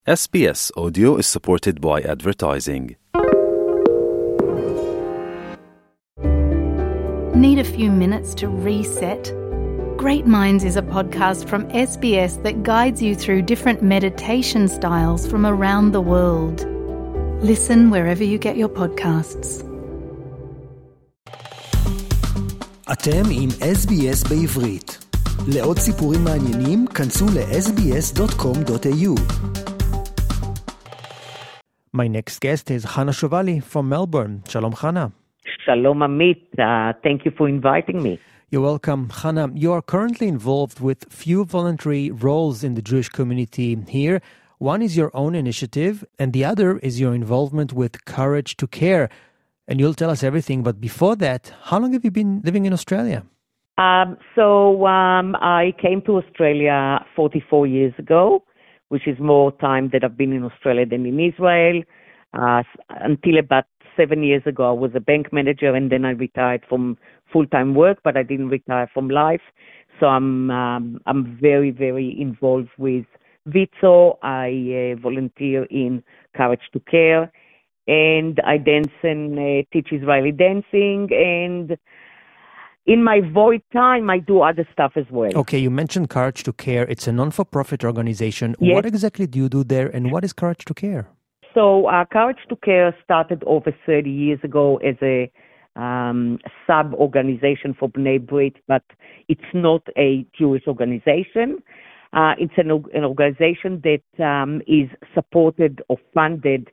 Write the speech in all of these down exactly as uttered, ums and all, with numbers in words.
S B S Audio is supported by advertising. Need a few minutes to reset? Great Minds is a podcast from S B S that guides you through different meditation styles from around the world. Listen wherever you get your podcasts. אתם עם אס בי אס בעברית. לעוד סיפורים מעניינים, כנסו ל-אס בי אס דוט קום דוט איי יו. My next guest is Chana Shovali from Melbourne. Shalom, Chana. Shalom, Amit. Uh, thank you for inviting me. You're welcome. Chana, you are currently involved with few voluntary roles in the Jewish community here. One is your own initiative, and the other is your involvement with Courage to Care. And you'll tell us everything, but before that, how long have you been living in Australia? Um, so um, I came to Australia forty-four years ago, which is more time that I've been in Australia than in Israel. Uh, until about seven years ago, I was a bank manager, and then I retired from full-time work, but I didn't retire from life. So I'm um, I'm very, very involved with Vitzo. I uh, volunteer in Courage to Care, and I dance and uh, teach Israeli dancing, and in my void time, I do other stuff as well. Okay, you mentioned Courage to Care. It's a non-for-profit organization. Yes. What exactly do you do there, and what is Courage to Care? So uh, Courage to Care started over thirty years ago as a um, sub-organization for Bnei Brit, but it's not a Jewish organization. Uh, it's an, an organization that um, is supported or funded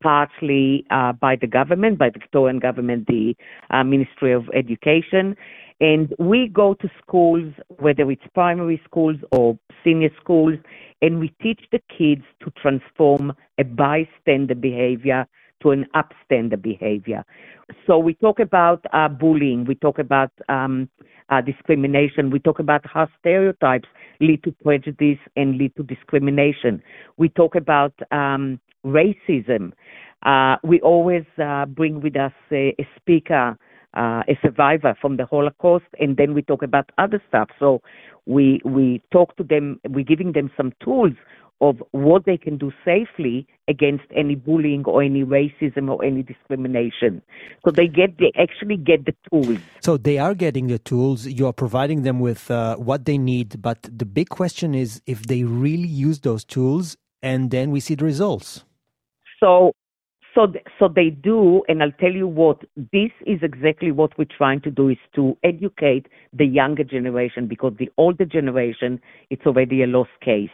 partly uh, by the government, by the Victorian government, the uh, Ministry of Education. And we go to schools, whether it's primary schools or senior schools, and we teach the kids to transform a bystander behavior to an upstander behavior. So we talk about uh, bullying, we talk about um, uh, discrimination, we talk about how stereotypes lead to prejudice and lead to discrimination. We talk about um, racism. Uh, we always uh, bring with us a, a speaker, uh, a survivor from the Holocaust, and then we talk about other stuff. So we we talk to them, we're giving them some tools of what they can do safely against any bullying or any racism or any discrimination. So they get they actually get the tools. So they are getting the tools. You are providing them with uh, what they need. But the big question is if they really use those tools, and then we see the results. So, so, so they do, and I'll tell you what, this is exactly what we're trying to do, is to educate the younger generation, because the older generation, it's already a lost case.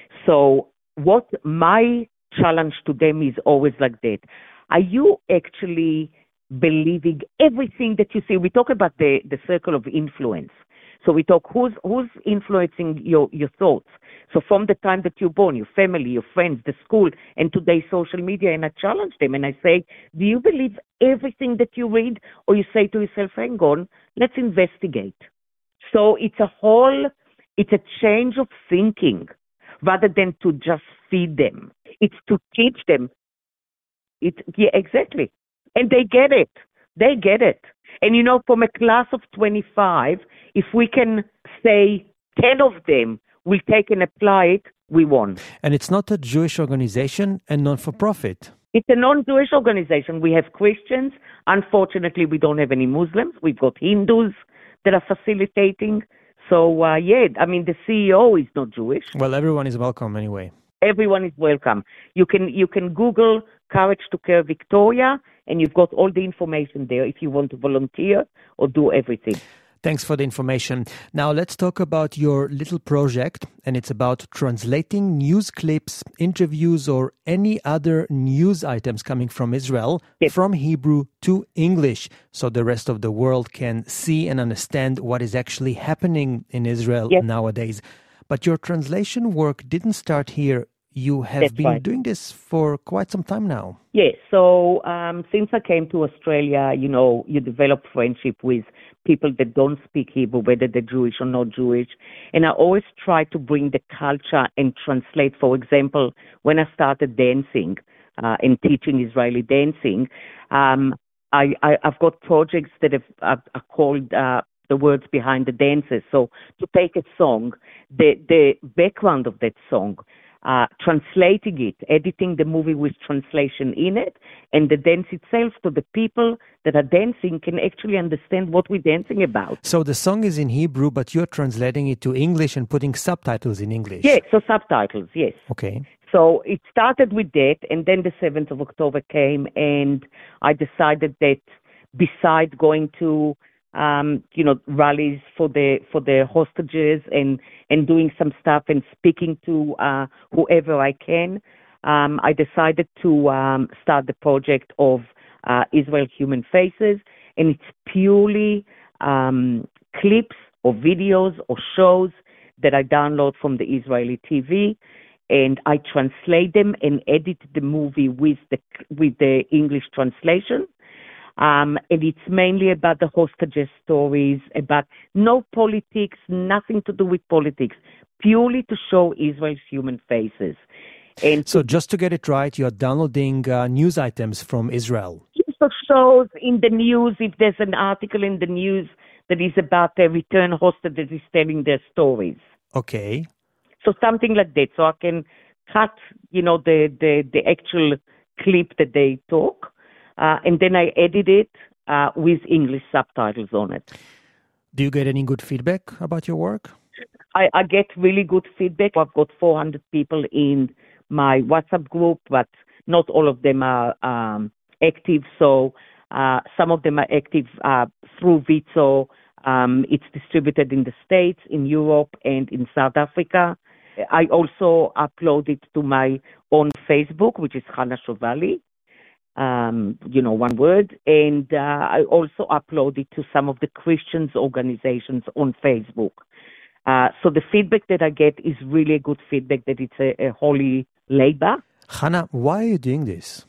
So what my challenge to them is always like that. Are you actually believing everything that you see? We talk about the, the circle of influence. So we talk who's who's influencing your, your thoughts. So from the time that you're born, your family, your friends, the school, and today's social media, and I challenge them and I say, do you believe everything that you read? Or you say to yourself, hang on, let's investigate. So it's a whole, it's a change of thinking rather than to just feed them. It's to teach them. It, yeah, exactly. And they get it. They get it. And, you know, from a class of twenty-five, if we can say ten of them will take and apply it, we won. And it's not a Jewish organization and non-for-profit. It's a non-Jewish organization. We have Christians. Unfortunately, we don't have any Muslims. We've got Hindus that are facilitating. So, uh, yeah, I mean, the C E O is not Jewish. Well, everyone is welcome anyway. Everyone is welcome. You can you can Google Courage to Care Victoria, and you've got all the information there if you want to volunteer or do everything. Thanks for the information. Now let's talk about your little project, and it's about translating news clips, interviews, or any other news items coming from Israel Yes. from Hebrew to English, so the rest of the world can see and understand what is actually happening in Israel Yes. nowadays. But your translation work didn't start here. You have That's been right. doing this for quite some time now. Yes. So um, since I came to Australia, you know, you develop friendship with people that don't speak Hebrew, whether they're Jewish or not Jewish. And I always try to bring the culture and translate. For example, when I started dancing uh, and teaching Israeli dancing, um, I, I, I've got projects that have, are, are called uh, the words behind the dances. So to take a song, the, the background of that song, uh, translating it, editing the movie with translation in it, and the dance itself, so the people that are dancing can actually understand what we're dancing about. So the song is in Hebrew, but you're translating it to English and putting subtitles in English. Yes, so subtitles, yes. Okay. So it started with that, and then the seventh of October came, and I decided that besides going to Um, you know, rallies for the for the hostages and, and doing some stuff and speaking to uh, whoever I can, um, I decided to um, start the project of uh, Israel Human Faces, and it's purely um, clips or videos or shows that I download from the Israeli T V, and I translate them and edit the movie with the with the English translation. Um, and it's mainly about the hostages stories, about no politics, nothing to do with politics, purely to show Israel's human faces. And so just to get it right, you're downloading uh, news items from Israel. So shows in the news, if there's an article in the news that is about a return hostage that is telling their stories. Okay. So something like that. So I can cut, you know, the, the, the actual clip that they talk. Uh, and then I edit it uh, with English subtitles on it. Do you get any good feedback about your work? I, I get really good feedback. I've got four hundred people in my WhatsApp group, but not all of them are um, active. So uh, some of them are active uh, through Vizo. Um, it's distributed in the States, in Europe, and in South Africa. I also upload it to my own Facebook, which is Chana Shovali. Um, you know, one word. And uh, I also upload it to some of the Christians organizations on Facebook. Uh, so the feedback that I get is really good feedback, that it's a, a holy labor. Chana, why are you doing this?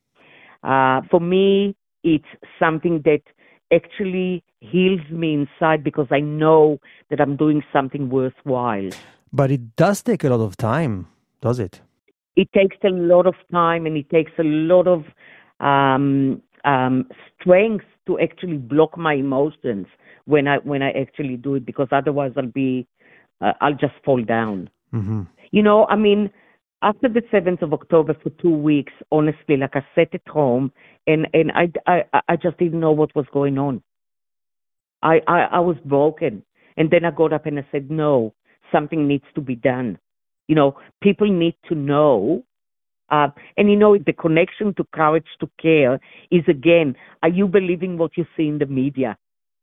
Uh, for me, it's something that actually heals me inside, because I know that I'm doing something worthwhile. But it does take a lot of time, does it? It takes a lot of time, and it takes a lot of um, um, strength to actually block my emotions when I when I actually do it, because otherwise I'll be uh, I'll just fall down. Mm-hmm. You know, I mean, after the seventh of October for two weeks, honestly, like I sat at home and and I I, I just didn't know what was going on. I, I I was broken, and then I got up and I said, no, something needs to be done. You know, people need to know. Uh, and, you know, the connection to Courage to Care is, again, are you believing what you see in the media?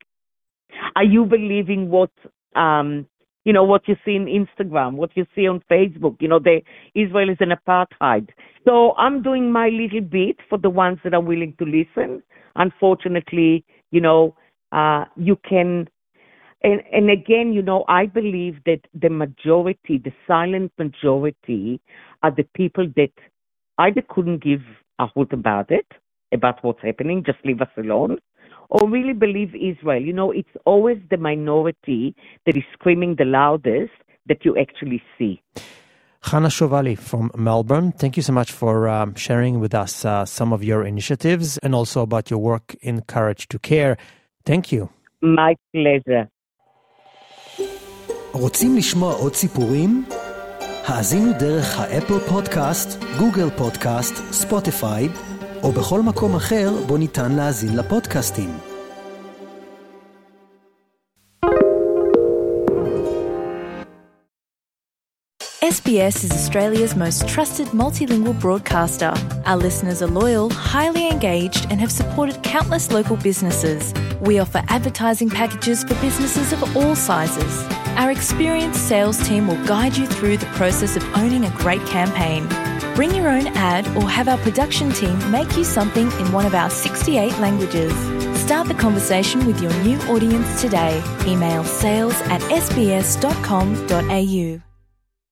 Are you believing what, um, you know, what you see in Instagram, what you see on Facebook? You know, the, Israel is an apartheid. So I'm doing my little bit for the ones that are willing to listen. Unfortunately, you know, uh, you can... And, and again, you know, I believe that the majority, the silent majority, are the people that either couldn't give a hoot about it, about what's happening, just leave us alone, or really believe Israel. You know, it's always the minority that is screaming the loudest that you actually see. Chana Shovali from Melbourne, thank you so much for um, sharing with us uh, some of your initiatives and also about your work in Courage to Care. Thank you. My pleasure. רוצים לשמוע עוד סיפורים? האזינו דרך האפל פודקאסט, גוגל פודקאסט, ספוטיפיי, או בכל מקום אחר בו ניתן להאזין לפודקאסטים. S B S is Australia's most trusted multilingual broadcaster. Our listeners are loyal, highly engaged, and have supported countless local businesses. We offer advertising packages for businesses of all sizes. Our experienced sales team will guide you through the process of owning a great campaign. Bring your own ad or have our production team make you something in one of our sixty-eight languages. Start the conversation with your new audience today. Email sales at s b s dot com dot a u.